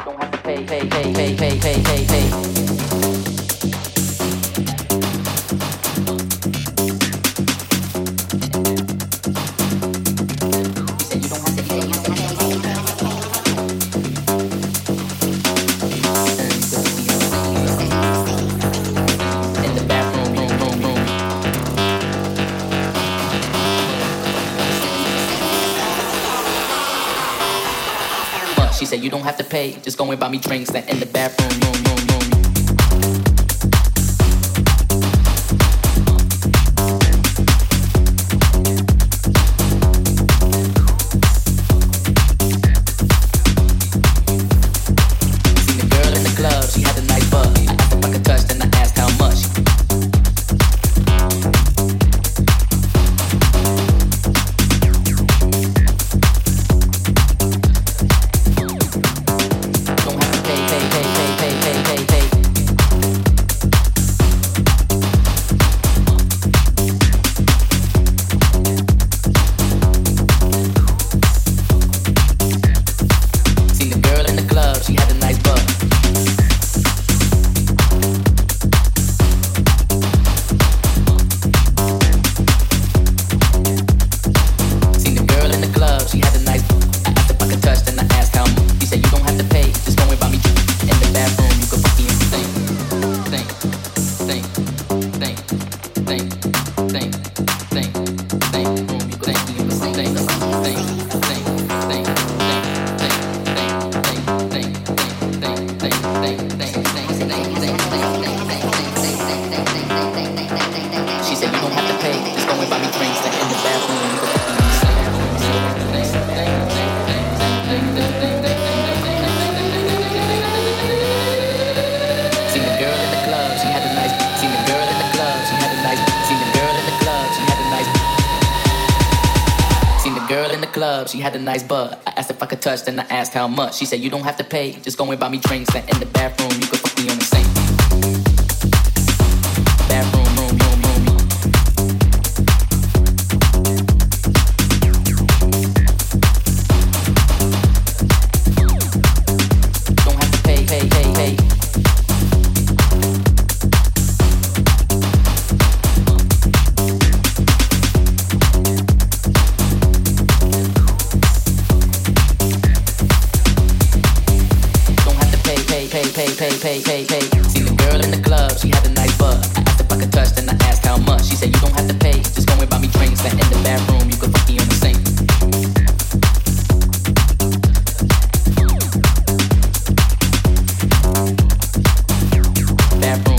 She said you don't have to pay, just go and buy me drinks that in the bathroom, room, room, room. Seen the girl in the club, she had a nice butt. I asked if I could touch, then I asked how much. She had a nice butt. I asked if I could touch, then I asked how much. She said you don't have to pay, just go and buy me drinks. And in the bathroom, you could fuck me on the sink. Bathroom, room, room, room. Don't have to pay, pay, pay, pay. Pay. Seen the girl in the club, she had a nice butt. I asked if I could touch, then I asked how much. She said you don't have to pay, just go and buy me drinks. And in the bathroom, you could fuck me on the sink. Bathroom.